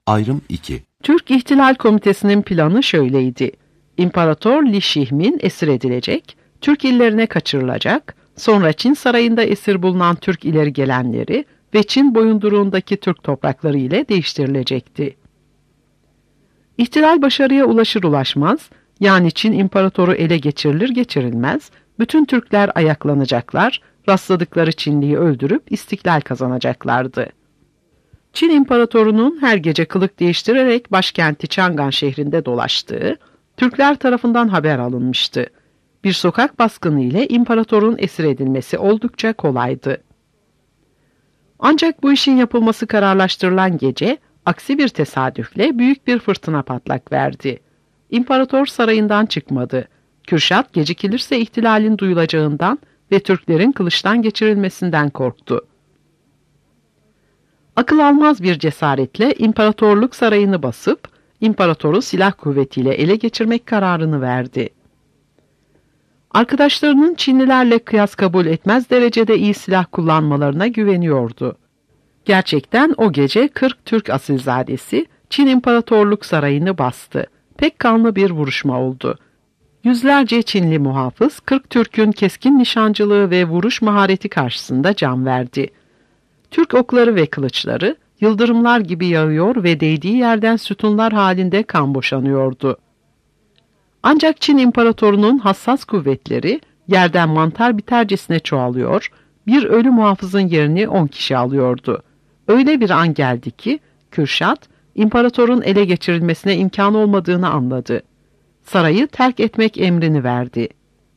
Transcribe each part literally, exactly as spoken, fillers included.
Ayrım iki. Türk İhtilal Komitesi'nin planı şöyleydi. İmparator Li Şihmin esir edilecek, Türk illerine kaçırılacak, sonra Çin sarayında esir bulunan Türk ileri gelenleri ve Çin boyunduruğundaki Türk toprakları ile değiştirilecekti. İhtilal başarıya ulaşır ulaşmaz, yani Çin imparatoru ele geçirilir geçirilmez, bütün Türkler ayaklanacaklar, rastladıkları Çinliyi öldürüp istiklal kazanacaklardı. Çin imparatorunun her gece kılık değiştirerek başkenti Çangan şehrinde dolaştığı, Türkler tarafından haber alınmıştı. Bir sokak baskını ile imparatorun esir edilmesi oldukça kolaydı. Ancak bu işin yapılması kararlaştırılan gece, aksi bir tesadüfle büyük bir fırtına patlak verdi. İmparator sarayından çıkmadı. Kürşat gecikilirse ihtilalin duyulacağından ve Türklerin kılıçtan geçirilmesinden korktu. Akıl almaz bir cesaretle imparatorluk sarayını basıp, imparatoru silah kuvvetiyle ele geçirmek kararını verdi. Arkadaşlarının Çinlilerle kıyas kabul etmez derecede iyi silah kullanmalarına güveniyordu. Gerçekten o gece kırk Türk asilzadesi Çin İmparatorluk Sarayı'nı bastı. Pek kanlı bir vuruşma oldu. Yüzlerce Çinli muhafız kırk Türk'ün keskin nişancılığı ve vuruş mahareti karşısında can verdi. Türk okları ve kılıçları yıldırımlar gibi yağıyor ve değdiği yerden sütunlar halinde kan boşanıyordu. Ancak Çin İmparatorunun hassas kuvvetleri yerden mantar bitercesine çoğalıyor, bir ölü muhafızın yerini on kişi alıyordu. Öyle bir an geldi ki Kürşat, imparatorun ele geçirilmesine imkan olmadığını anladı. Sarayı terk etmek emrini verdi.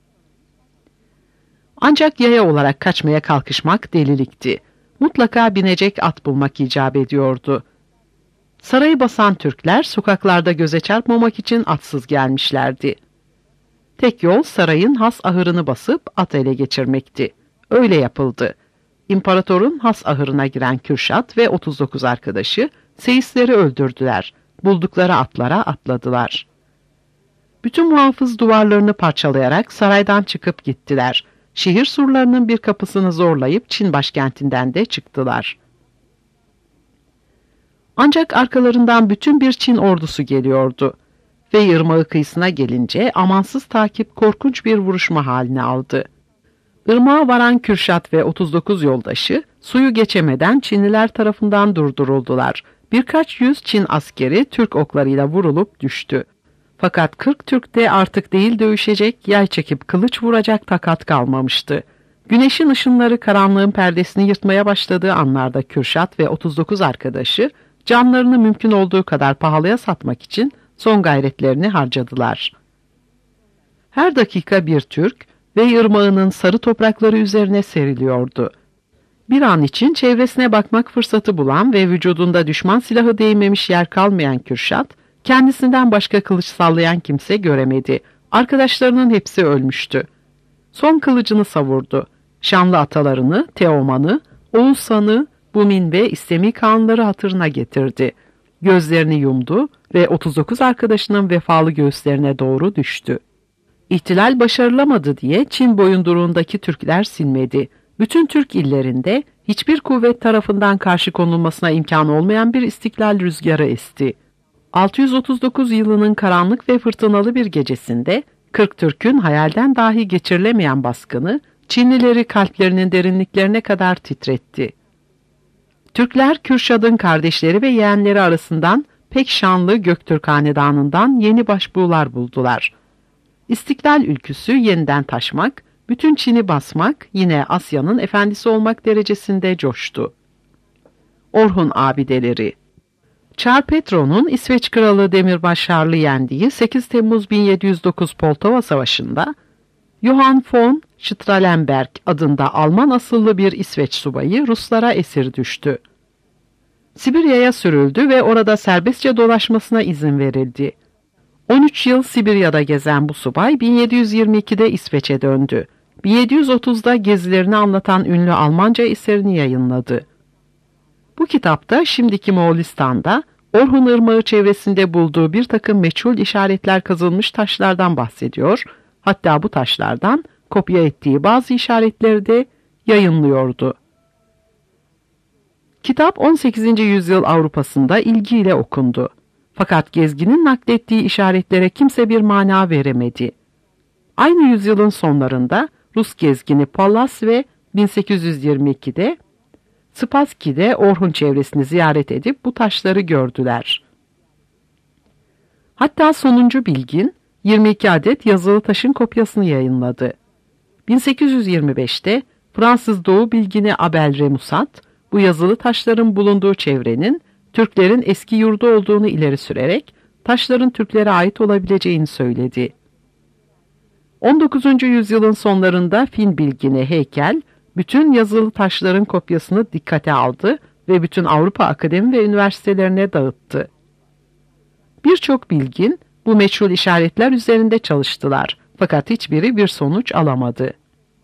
Ancak yaya olarak kaçmaya kalkışmak delilikti. Mutlaka binecek at bulmak icap ediyordu. Sarayı basan Türkler sokaklarda göze çarpmamak için atsız gelmişlerdi. Tek yol sarayın has ahırını basıp at ele geçirmekti. Öyle yapıldı. İmparatorun has ahırına giren Kürşat ve otuz dokuz arkadaşı seyisleri öldürdüler. Buldukları atlara atladılar. Bütün muhafız duvarlarını parçalayarak saraydan çıkıp gittiler. Şehir surlarının bir kapısını zorlayıp Çin başkentinden de çıktılar. Ancak arkalarından bütün bir Çin ordusu geliyordu. Ve Irmağı kıyısına gelince amansız takip korkunç bir vuruşma haline aldı. Irmağa varan Kürşat ve otuz dokuz yoldaşı suyu geçemeden Çinliler tarafından durduruldular. Birkaç yüz Çin askeri Türk oklarıyla vurulup düştü. Fakat kırk Türk'te artık değil dövüşecek, yay çekip kılıç vuracak takat kalmamıştı. Güneşin ışınları karanlığın perdesini yırtmaya başladığı anlarda Kürşat ve otuz dokuz arkadaşı canlarını mümkün olduğu kadar pahalıya satmak için son gayretlerini harcadılar. Her dakika bir Türk ve ırmağının sarı toprakları üzerine seriliyordu. Bir an için çevresine bakmak fırsatı bulan ve vücudunda düşman silahı değmemiş yer kalmayan Kürşat, kendisinden başka kılıç sallayan kimse göremedi. Arkadaşlarının hepsi ölmüştü. Son kılıcını savurdu. Şanlı atalarını, Teoman'ı, Oğuzhan'ı, Bumin ve İstemi Kağanları hatırına getirdi. Gözlerini yumdu ve otuz dokuz arkadaşının vefalı göğüslerine doğru düştü. İhtilal başarılamadı diye Çin boyunduruğundaki Türkler sinmedi. Bütün Türk illerinde hiçbir kuvvet tarafından karşı konulmasına imkan olmayan bir istiklal rüzgarı esti. altı yüz otuz dokuz yılının karanlık ve fırtınalı bir gecesinde kırk Türk'ün hayalden dahi geçirilemeyen baskını Çinlileri kalplerinin derinliklerine kadar titretti. Türkler Kürşad'ın kardeşleri ve yeğenleri arasından pek şanlı Göktürk hanedanından yeni başbuğlar buldular. İstiklal ülküsü yeniden taşmak, bütün Çin'i basmak, yine Asya'nın efendisi olmak derecesinde coştu. Orhun abideleri. Çar Petro'nun İsveç Kralı Demirbaş Şarl'ı yendiği sekiz Temmuz bin yedi yüz dokuz Poltava Savaşı'nda Johann von Strahlenberg adında Alman asıllı bir İsveç subayı Ruslara esir düştü. Sibirya'ya sürüldü ve orada serbestçe dolaşmasına izin verildi. on üç yıl Sibirya'da gezen bu subay bin yedi yüz yirmi ikide İsveç'e döndü. bin yedi yüz otuzda gezilerini anlatan ünlü Almanca eserini yayınladı. Bu kitapta şimdiki Moğolistan'da Orhun Irmağı çevresinde bulduğu bir takım meçhul işaretler kazılmış taşlardan bahsediyor, hatta bu taşlardan kopya ettiği bazı işaretleri de yayınlıyordu. Kitap on sekizinci yüzyıl Avrupa'sında ilgiyle okundu. Fakat gezginin naklettiği işaretlere kimse bir mana veremedi. Aynı yüzyılın sonlarında Rus gezgini Pallas ve bin sekiz yüz yirmi ikide Spassky'de Orhun çevresini ziyaret edip bu taşları gördüler. Hatta sonuncu bilgin yirmi iki adet yazılı taşın kopyasını yayınladı. bin sekiz yüz yirmi beşte Fransız Doğu bilgini Abel Remusat, bu yazılı taşların bulunduğu çevrenin Türklerin eski yurdu olduğunu ileri sürerek taşların Türklere ait olabileceğini söyledi. on dokuzuncu yüzyılın sonlarında Fin bilgini Heykel, bütün yazılı taşların kopyasını dikkate aldı ve bütün Avrupa akademi ve üniversitelerine dağıttı. Birçok bilgin bu meçhul işaretler üzerinde çalıştılar fakat hiçbiri bir sonuç alamadı.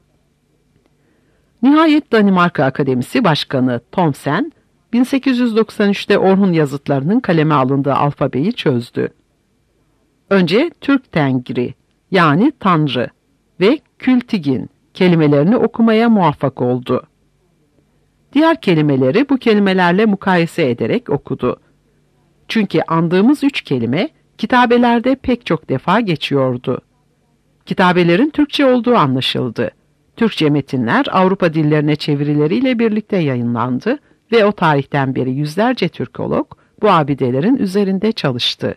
Nihayet Danimarka Akademisi Başkanı Thomsen, bin sekiz yüz doksan üçte Orhun yazıtlarının kaleme alındığı alfabeyi çözdü. Önce Türk Tengri yani Tanrı ve Kültigin kelimelerini okumaya muvaffak oldu. Diğer kelimeleri bu kelimelerle mukayese ederek okudu. Çünkü andığımız üç kelime kitabelerde pek çok defa geçiyordu. Kitabelerin Türkçe olduğu anlaşıldı. Türkçe metinler Avrupa dillerine çevirileriyle birlikte yayınlandı ve o tarihten beri yüzlerce Türkolog bu abidelerin üzerinde çalıştı.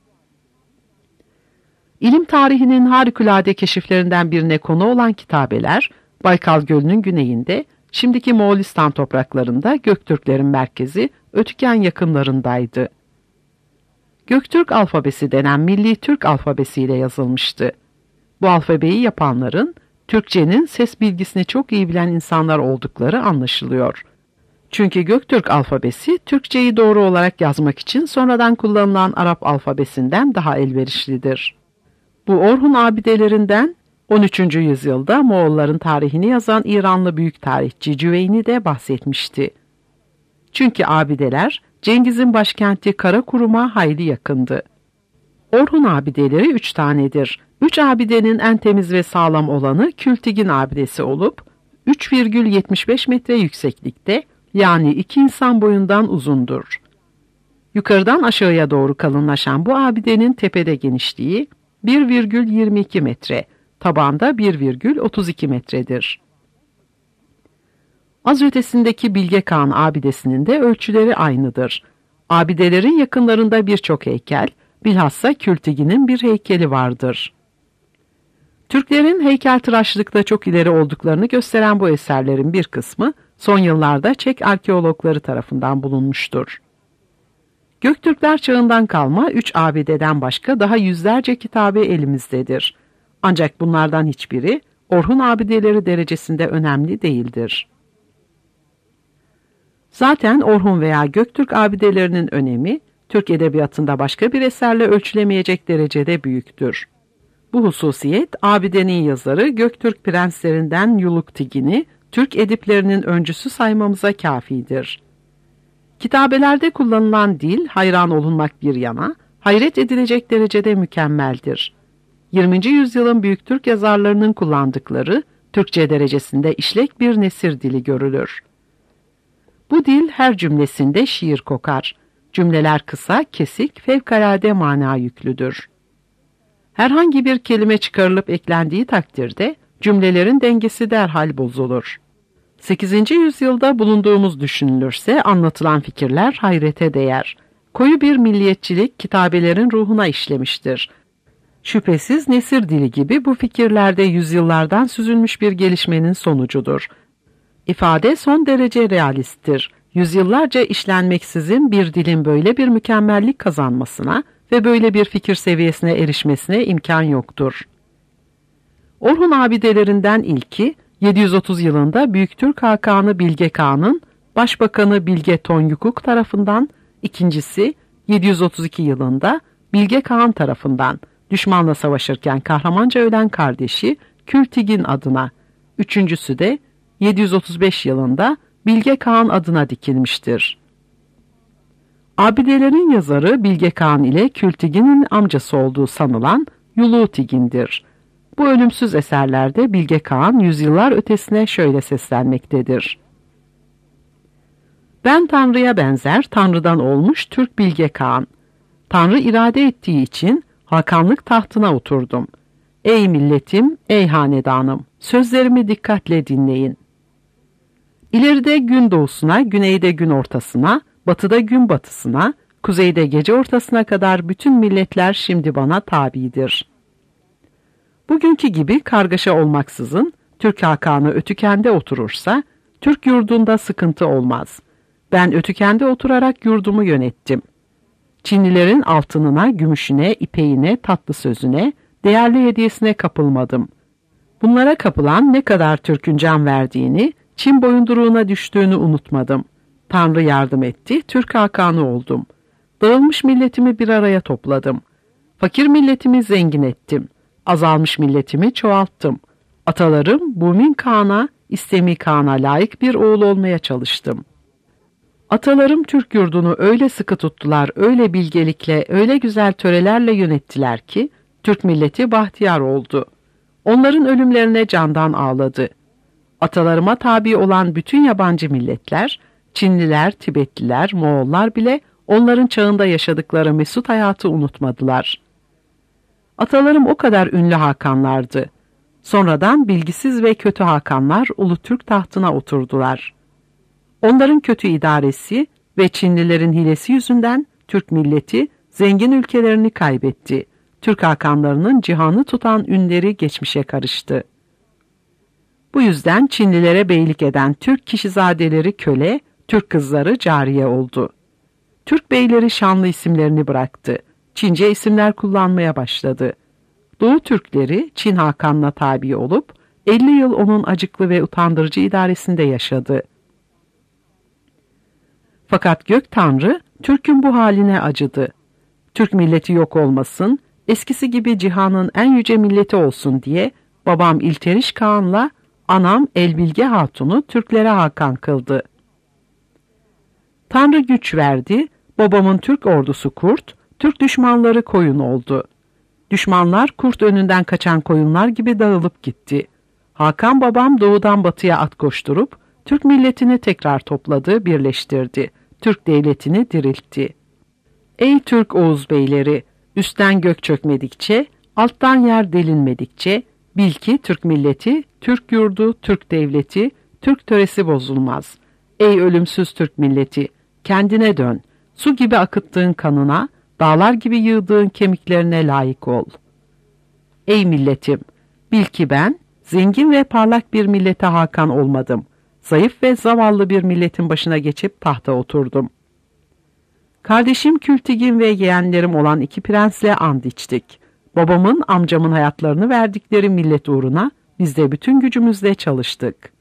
İlim tarihinin harikulade keşiflerinden birine konu olan kitabeler, Baykal Gölü'nün güneyinde, şimdiki Moğolistan topraklarında Göktürklerin merkezi Ötüken yakınlarındaydı. Göktürk alfabesi denen Milli Türk alfabesiyle yazılmıştı. Bu alfabeyi yapanların, Türkçenin ses bilgisini çok iyi bilen insanlar oldukları anlaşılıyor. Çünkü Göktürk alfabesi, Türkçeyi doğru olarak yazmak için sonradan kullanılan Arap alfabesinden daha elverişlidir. Bu Orhun abidelerinden on üçüncü yüzyılda Moğolların tarihini yazan İranlı büyük tarihçi Cüveyni de bahsetmişti. Çünkü abideler Cengiz'in başkenti Karakurum'a hayli yakındı. Orhun abideleri üç tanedir. Üç abidenin en temiz ve sağlam olanı Kültigin abidesi olup üç virgül yetmiş beş metre yükseklikte, yani iki insan boyundan uzundur. Yukarıdan aşağıya doğru kalınlaşan bu abidenin tepede genişliği bir virgül yirmi iki metre, tabanda bir virgül otuz iki metredir. Az ötesindeki Bilge Kağan abidesinin de ölçüleri aynıdır. Abidelerin yakınlarında birçok heykel, bilhassa Kültigin'in bir heykeli vardır. Türklerin heykeltıraşlıkta çok ileri olduklarını gösteren bu eserlerin bir kısmı son yıllarda Çek arkeologları tarafından bulunmuştur. Göktürkler çağından kalma üç abideden başka daha yüzlerce kitabe elimizdedir. Ancak bunlardan hiçbiri Orhun abideleri derecesinde önemli değildir. Zaten Orhun veya Göktürk abidelerinin önemi, Türk edebiyatında başka bir eserle ölçülemeyecek derecede büyüktür. Bu hususiyet, abidenin yazarı Göktürk prenslerinden Yuluktigin'i Türk ediplerinin öncüsü saymamıza kafidir. Kitabelerde kullanılan dil, hayran olunmak bir yana, hayret edilecek derecede mükemmeldir. yirminci yüzyılın büyük Türk yazarlarının kullandıkları, Türkçe derecesinde işlek bir nesir dili görülür. Bu dil her cümlesinde şiir kokar. Cümleler kısa, kesik, fevkalade mana yüklüdür. Herhangi bir kelime çıkarılıp eklendiği takdirde cümlelerin dengesi derhal bozulur. sekizinci yüzyılda bulunduğumuz düşünülürse anlatılan fikirler hayrete değer. Koyu bir milliyetçilik kitabelerin ruhuna işlemiştir. Şüphesiz nesir dili gibi bu fikirlerde yüzyıllardan süzülmüş bir gelişmenin sonucudur. İfade son derece realisttir. Yüzyıllarca işlenmeksizin bir dilin böyle bir mükemmellik kazanmasına ve böyle bir fikir seviyesine erişmesine imkan yoktur. Orhun abidelerinden ilki, yedi yüz otuz yılında Büyük Türk Hakanı Bilge Kağan'ın Başbakanı Bilge Tonyukuk tarafından, ikincisi yedi yüz otuz iki yılında Bilge Kağan tarafından düşmanla savaşırken kahramanca ölen kardeşi Kültigin adına, üçüncüsü de yedi yüz otuz beş yılında Bilge Kağan adına dikilmiştir. Abidelerin yazarı Bilge Kağan ile Kültigin'in amcası olduğu sanılan Yulutigin'dir. Bu ölümsüz eserlerde Bilge Kağan yüzyıllar ötesine şöyle seslenmektedir. Ben Tanrı'ya benzer, Tanrı'dan olmuş Türk Bilge Kağan. Tanrı irade ettiği için hakanlık tahtına oturdum. Ey milletim, ey hanedanım, sözlerimi dikkatle dinleyin. İleride gün doğusuna, güneyde gün ortasına, batıda gün batısına, kuzeyde gece ortasına kadar bütün milletler şimdi bana tabidir. Bugünkü gibi kargaşa olmaksızın Türk hakanı Ötüken'de oturursa, Türk yurdunda sıkıntı olmaz. Ben Ötüken'de oturarak yurdumu yönettim. Çinlilerin altınına, gümüşüne, ipeğine, tatlı sözüne, değerli hediyesine kapılmadım. Bunlara kapılan ne kadar Türk'ün can verdiğini, Çin boyunduruğuna düştüğünü unutmadım. Tanrı yardım etti, Türk hakanı oldum. Dağılmış milletimi bir araya topladım. Fakir milletimi zengin ettim. Azalmış milletimi çoğalttım. Atalarım Bumin Kağan'a, İstemi Kağan'a layık bir oğul olmaya çalıştım. Atalarım Türk yurdunu öyle sıkı tuttular, öyle bilgelikle, öyle güzel törelerle yönettiler ki, Türk milleti bahtiyar oldu. Onların ölümlerine candan ağladı. Atalarıma tabi olan bütün yabancı milletler, Çinliler, Tibetliler, Moğollar bile onların çağında yaşadıkları mesut hayatı unutmadılar. Atalarım o kadar ünlü hakanlardı. Sonradan bilgisiz ve kötü hakanlar Ulu Türk tahtına oturdular. Onların kötü idaresi ve Çinlilerin hilesi yüzünden Türk milleti zengin ülkelerini kaybetti. Türk hakanlarının cihanı tutan ünleri geçmişe karıştı. Bu yüzden Çinlilere beylik eden Türk kişizadeleri köle, Türk kızları cariye oldu. Türk beyleri şanlı isimlerini bıraktı. Çince isimler kullanmaya başladı. Doğu Türkleri Çin Hakan'la tabi olup elli yıl onun acıklı ve utandırıcı idaresinde yaşadı. Fakat Gök Tanrı Türk'ün bu haline acıdı. Türk milleti yok olmasın, eskisi gibi cihanın en yüce milleti olsun diye babam İlteriş Kağan'la anam Elbilge Hatun'u Türklere hakan kıldı. Tanrı güç verdi, babamın Türk ordusu kurt, Türk düşmanları koyun oldu. Düşmanlar kurt önünden kaçan koyunlar gibi dağılıp gitti. Hakan babam doğudan batıya at koşturup Türk milletini tekrar topladı, birleştirdi. Türk devletini diriltti. Ey Türk Oğuz beyleri, üstten gök çökmedikçe, alttan yer delinmedikçe, bil ki Türk milleti, Türk yurdu, Türk devleti, Türk töresi bozulmaz. Ey ölümsüz Türk milleti, kendine dön, su gibi akıttığın kanına, dağlar gibi yığdığın kemiklerine layık ol. Ey milletim, bil ki ben, zengin ve parlak bir millete hakan olmadım. Zayıf ve zavallı bir milletin başına geçip tahta oturdum. Kardeşim Kültigin ve yeğenlerim olan iki prensle and içtik. Babamın, amcamın hayatlarını verdikleri millet uğruna biz de bütün gücümüzle çalıştık.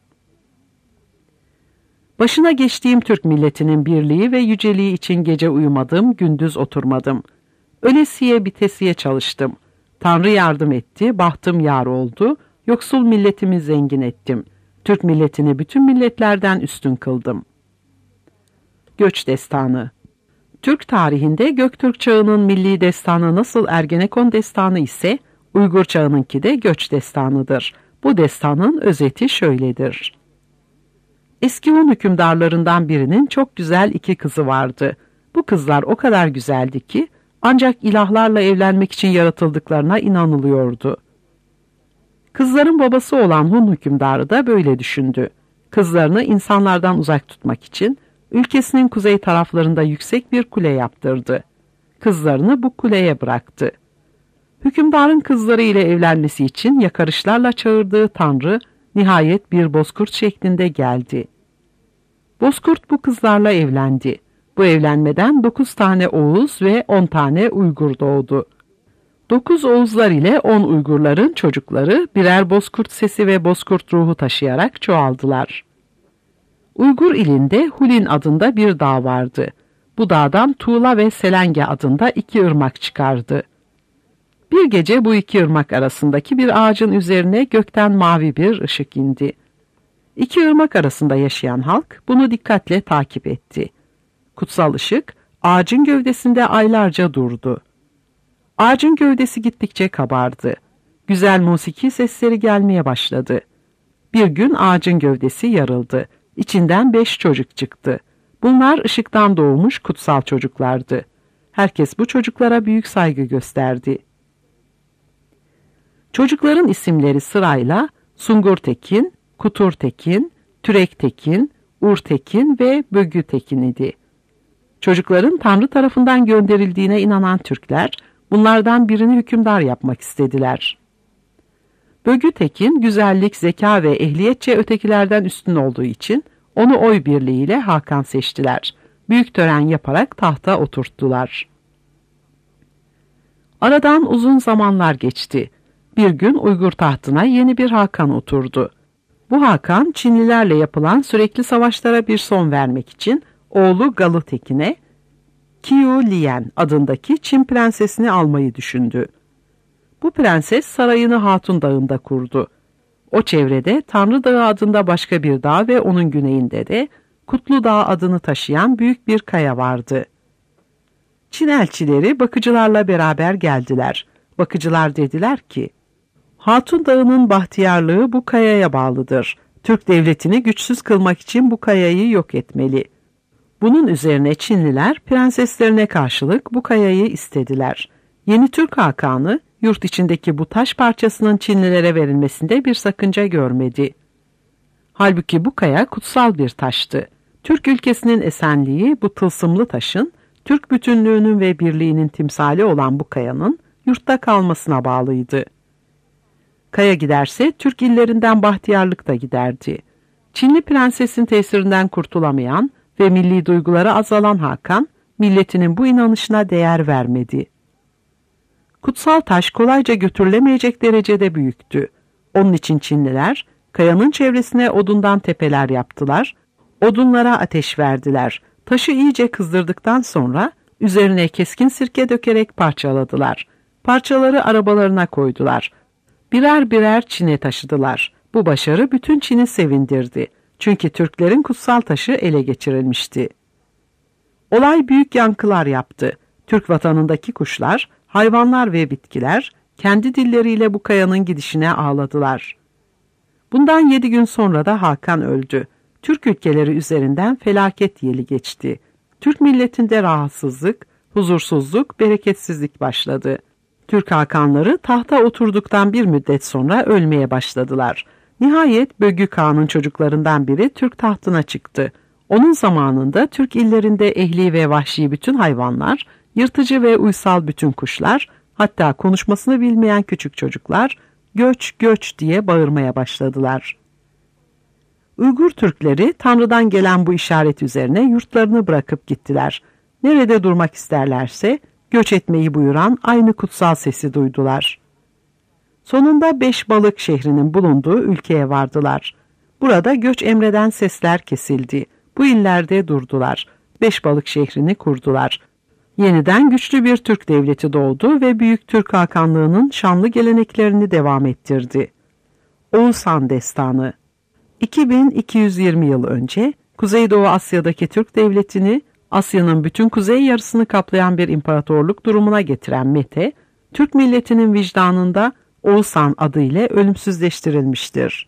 Başına geçtiğim Türk milletinin birliği ve yüceliği için gece uyumadım, gündüz oturmadım. Ölesiye bitesiye çalıştım. Tanrı yardım etti, bahtım yar oldu, yoksul milletimi zengin ettim. Türk milletini bütün milletlerden üstün kıldım. Göç Destanı. Türk tarihinde Göktürk çağının milli destanı nasıl Ergenekon destanı ise Uygur çağınınki de göç destanıdır. Bu destanın özeti şöyledir. Eski Hun hükümdarlarından birinin çok güzel iki kızı vardı. Bu kızlar o kadar güzeldi ki ancak ilahlarla evlenmek için yaratıldıklarına inanılıyordu. Kızların babası olan Hun hükümdarı da böyle düşündü. Kızlarını insanlardan uzak tutmak için ülkesinin kuzey taraflarında yüksek bir kule yaptırdı. Kızlarını bu kuleye bıraktı. Hükümdarın kızları ile evlenmesi için yakarışlarla çağırdığı Tanrı nihayet bir bozkurt şeklinde geldi. Bozkurt bu kızlarla evlendi. Bu evlenmeden dokuz tane Oğuz ve on tane Uygur doğdu. Dokuz Oğuzlar ile on Uygurların çocukları birer bozkurt sesi ve bozkurt ruhu taşıyarak çoğaldılar. Uygur ilinde Hulin adında bir dağ vardı. Bu dağdan Tuğla ve Selenge adında iki ırmak çıkardı. Bir gece bu iki ırmak arasındaki bir ağacın üzerine gökten mavi bir ışık indi. İki ırmak arasında yaşayan halk bunu dikkatle takip etti. Kutsal ışık ağacın gövdesinde aylarca durdu. Ağacın gövdesi gittikçe kabardı. Güzel musiki sesleri gelmeye başladı. Bir gün ağacın gövdesi yarıldı. İçinden beş çocuk çıktı. Bunlar ışıktan doğmuş kutsal çocuklardı. Herkes bu çocuklara büyük saygı gösterdi. Çocukların isimleri sırayla Sungur Tekin, Kutur Tekin, Türek Tekin, Ur Tekin ve Bögü Tekin idi. Çocukların Tanrı tarafından gönderildiğine inanan Türkler, bunlardan birini hükümdar yapmak istediler. Bögü Tekin, güzellik, zeka ve ehliyetçe ötekilerden üstün olduğu için onu oy birliğiyle Hakan seçtiler. Büyük tören yaparak tahta oturttular. Aradan uzun zamanlar geçti. Bir gün Uygur tahtına yeni bir Hakan oturdu. Bu Hakan, Çinlilerle yapılan sürekli savaşlara bir son vermek için oğlu Galı Tekin'e Qiu Lian adındaki Çin prensesini almayı düşündü. Bu prenses sarayını Hatun Dağı'nda kurdu. O çevrede Tanrı Dağı adında başka bir dağ ve onun güneyinde de Kutlu Dağ adını taşıyan büyük bir kaya vardı. Çin elçileri bakıcılarla beraber geldiler. Bakıcılar dediler ki, Hatun Dağı'nın bahtiyarlığı bu kayaya bağlıdır. Türk devletini güçsüz kılmak için bu kayayı yok etmeli. Bunun üzerine Çinliler prenseslerine karşılık bu kayayı istediler. Yeni Türk Hakanı yurt içindeki bu taş parçasının Çinlilere verilmesinde bir sakınca görmedi. Halbuki bu kaya kutsal bir taştı. Türk ülkesinin esenliği bu tılsımlı taşın, Türk bütünlüğünün ve birliğinin timsali olan bu kayanın yurtta kalmasına bağlıydı. Kaya giderse Türk illerinden bahtiyarlık da giderdi. Çinli prensesin tesirinden kurtulamayan ve milli duyguları azalan Hakan, milletinin bu inanışına değer vermedi. Kutsal taş kolayca götürülemeyecek derecede büyüktü. Onun için Çinliler, kayanın çevresine odundan tepeler yaptılar, odunlara ateş verdiler. Taşı iyice kızdırdıktan sonra üzerine keskin sirke dökerek parçaladılar. Parçaları arabalarına koydular. Birer birer Çin'e taşıdılar. Bu başarı bütün Çin'i sevindirdi. Çünkü Türklerin kutsal taşı ele geçirilmişti. Olay büyük yankılar yaptı. Türk vatanındaki kuşlar, hayvanlar ve bitkiler kendi dilleriyle bu kayanın gidişine ağladılar. Bundan yedi gün sonra da Hakan öldü. Türk ülkeleri üzerinden felaket yeli geçti. Türk milletinde rahatsızlık, huzursuzluk, bereketsizlik başladı. Türk Hakanları tahta oturduktan bir müddet sonra ölmeye başladılar. Nihayet Bögü Kağan'ın çocuklarından biri Türk tahtına çıktı. Onun zamanında Türk illerinde ehli ve vahşi bütün hayvanlar, yırtıcı ve uysal bütün kuşlar, hatta konuşmasını bilmeyen küçük çocuklar göç göç diye bağırmaya başladılar. Uygur Türkleri Tanrı'dan gelen bu işaret üzerine yurtlarını bırakıp gittiler. Nerede durmak isterlerse göç etmeyi buyuran aynı kutsal sesi duydular. Sonunda Beşbalık şehrinin bulunduğu ülkeye vardılar. Burada göç emreden sesler kesildi. Bu illerde durdular. Beşbalık şehrini kurdular. Yeniden güçlü bir Türk devleti doğdu ve Büyük Türk Hakanlığı'nın şanlı geleneklerini devam ettirdi. Oğuzhan Destanı. iki bin iki yüz yirmi yıl önce Kuzeydoğu Asya'daki Türk devletini Asya'nın bütün kuzey yarısını kaplayan bir imparatorluk durumuna getiren Mete, Türk milletinin vicdanında Oğuzhan adıyla ölümsüzleştirilmiştir.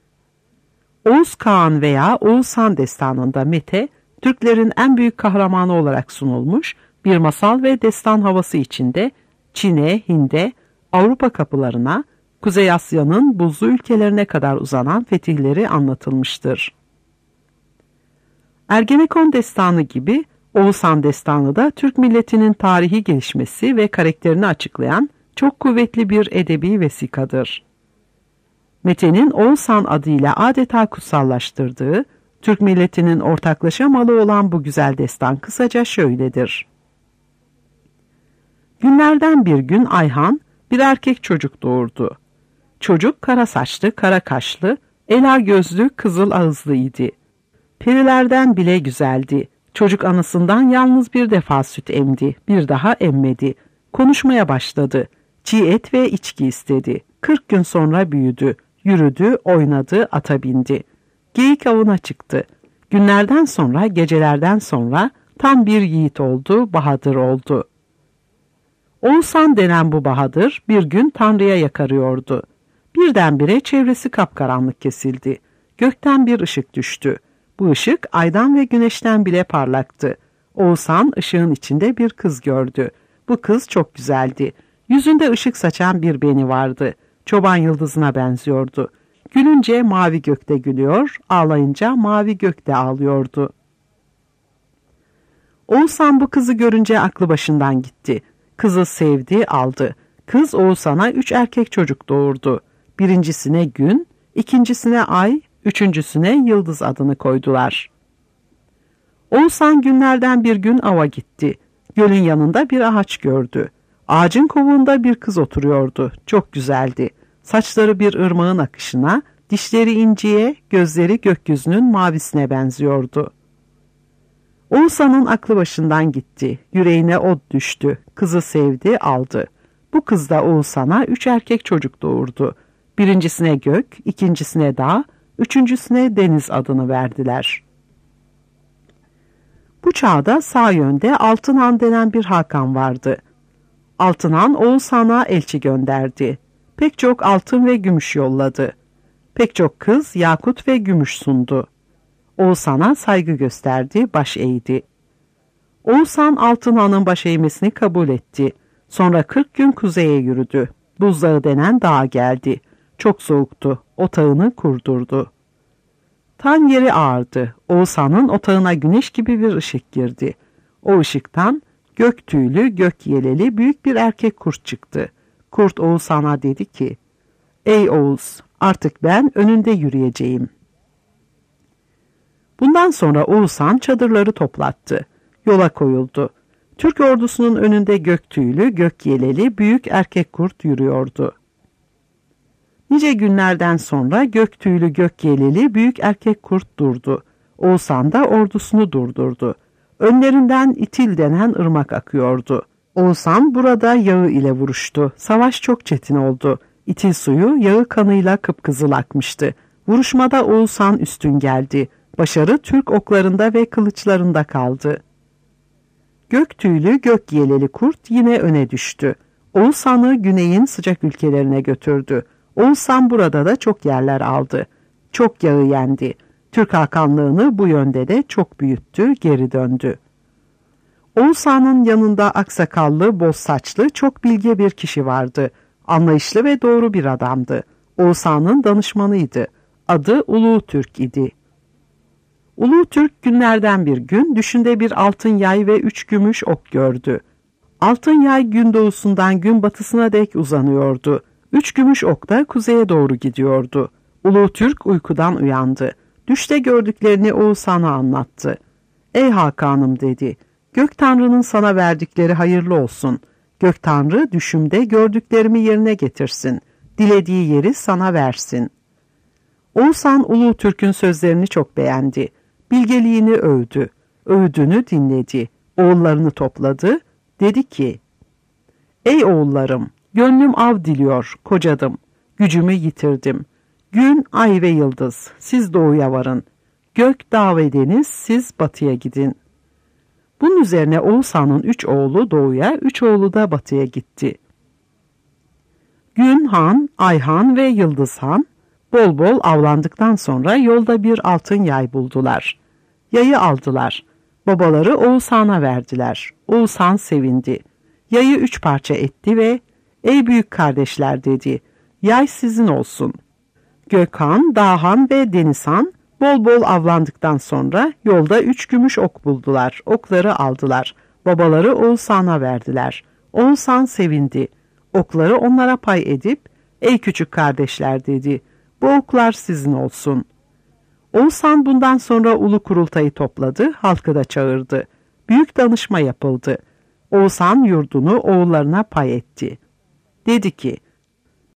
Oğuz Kağan veya Oğuzhan Destanı'nda Mete, Türklerin en büyük kahramanı olarak sunulmuş bir masal ve destan havası içinde Çin'e, Hind'e, Avrupa kapılarına, Kuzey Asya'nın buzlu ülkelerine kadar uzanan fetihleri anlatılmıştır. Ergenekon Destanı gibi Oğuzhan Destanı da Türk milletinin tarihi gelişmesi ve karakterini açıklayan çok kuvvetli bir edebi vesikadır. Mete'nin Oğuzhan adıyla adeta kutsallaştırdığı, Türk milletinin ortaklaşa malı olan bu güzel destan kısaca şöyledir. Günlerden bir gün Ayhan bir erkek çocuk doğurdu. Çocuk kara saçlı, kara kaşlı, ela gözlü, kızıl ağızlıydı. Perilerden bile güzeldi. Çocuk anasından yalnız bir defa süt emdi, bir daha emmedi. Konuşmaya başladı. Çiğ et ve içki istedi. Kırk gün sonra büyüdü. Yürüdü, oynadı, ata bindi. Geyik avına çıktı. Günlerden sonra, gecelerden sonra tam bir yiğit oldu, bahadır oldu. Oğuzhan denen bu bahadır bir gün Tanrı'ya yakarıyordu. Birdenbire çevresi kapkaranlık kesildi. Gökten bir ışık düştü. Bu ışık aydan ve güneşten bile parlaktı. Oğuzhan ışığın içinde bir kız gördü. Bu kız çok güzeldi. Yüzünde ışık saçan bir beni vardı. Çoban yıldızına benziyordu. Gülünce mavi gökte gülüyor, ağlayınca mavi gökte ağlıyordu. Oğuzhan bu kızı görünce aklı başından gitti. Kızı sevdi, aldı. Kız Oğuzhan'a üç erkek çocuk doğurdu. Birincisine Gün, ikincisine Ay, üçüncüsüne Yıldız adını koydular. Oğuzhan günlerden bir gün ava gitti. Gölün yanında bir ağaç gördü. Ağacın kovuğunda bir kız oturuyordu. Çok güzeldi. Saçları bir ırmağın akışına, dişleri inciye, gözleri gökyüzünün mavisine benziyordu. Oğuzhan'ın aklı başından gitti. Yüreğine ot düştü. Kızı sevdi, aldı. Bu kız da Oğuzhan'a üç erkek çocuk doğurdu. Birincisine Gök, ikincisine Dağ, üçüncüsüne Deniz adını verdiler. Bu çağda sağ yönde Altınhan denen bir hakan vardı. Altınhan Oğuzhan'a elçi gönderdi. Pek çok altın ve gümüş yolladı. Pek çok kız yakut ve gümüş sundu. Oğuzhan'a saygı gösterdi, baş eğdi. Oğuzhan Altınhan'ın baş eğmesini kabul etti. Sonra kırk gün kuzeye yürüdü. Buzdağı denen dağa geldi. Çok soğuktu. Otağını kurdurdu. Tan yeri ağırdı. Oğuzhan'ın otağına güneş gibi bir ışık girdi. O ışıktan gök tüylü, gök yeleli büyük bir erkek kurt çıktı. Kurt Oğuzhan'a dedi ki, "Ey Oğuz, artık ben önünde yürüyeceğim." Bundan sonra Oğuzhan çadırları toplattı. Yola koyuldu. Türk ordusunun önünde gök tüylü, gök yeleli büyük erkek kurt yürüyordu. Nice günlerden sonra gök tüylü, gök yeleli büyük erkek kurt durdu. Oğuzhan da ordusunu durdurdu. Önlerinden İtil denen ırmak akıyordu. Oğuzhan burada yağı ile vuruştu. Savaş çok çetin oldu. İtil suyu yağı kanıyla kıpkızıl akmıştı. Vuruşmada Oğuzhan üstün geldi. Başarı Türk oklarında ve kılıçlarında kaldı. Gök tüylü, gök yeleli kurt yine öne düştü. Oğuzhan'ı güneyin sıcak ülkelerine götürdü. Oğuzhan burada da çok yerler aldı. Çok yağı yendi. Türk hakanlığını bu yönde de çok büyüttü, geri döndü. Oğuzhan'ın yanında aksakallı, boz saçlı, çok bilge bir kişi vardı. Anlayışlı ve doğru bir adamdı. Oğuzhan'ın danışmanıydı. Adı Ulu Türk idi. Ulu Türk günlerden bir gün düşünde bir altın yay ve üç gümüş ok gördü. Altın yay gün doğusundan gün batısına dek uzanıyordu. Üç gümüş ok da kuzeye doğru gidiyordu. Ulu Türk uykudan uyandı. Düşte gördüklerini Oğuzhan'a anlattı. "Ey Hakanım," dedi, "Gök Tanrı'nın sana verdikleri hayırlı olsun. Gök Tanrı düşümde gördüklerimi yerine getirsin. Dilediği yeri sana versin." Oğuzhan Ulu Türk'ün sözlerini çok beğendi. Bilgeliğini övdü. Övdüğünü dinledi. Oğullarını topladı. Dedi ki, "Ey oğullarım, gönlüm av diliyor, kocadım. Gücümü yitirdim. Gün, ay ve yıldız, siz doğuya varın. Gök, dağ ve deniz, siz batıya gidin." Bunun üzerine Oğuzhan'ın üç oğlu doğuya, üç oğlu da batıya gitti. Gün Han, Ay Han ve Yıldız Han bol bol avlandıktan sonra yolda bir altın yay buldular. Yayı aldılar. Babaları Oğuzhan'a verdiler. Oğuzhan sevindi. Yayı üç parça etti ve "Ey büyük kardeşler," dedi, "yay sizin olsun." Gökhan, Dağhan ve Denizhan bol bol avlandıktan sonra yolda üç gümüş ok buldular. Okları aldılar. Babaları Oğuzhan'a verdiler. Oğuzhan sevindi. Okları onlara pay edip, "Ey küçük kardeşler," dedi, "bu oklar sizin olsun." Oğuzhan bundan sonra ulu kurultayı topladı, halkı da çağırdı. Büyük danışma yapıldı. Oğuzhan yurdunu oğullarına pay etti. Dedi ki,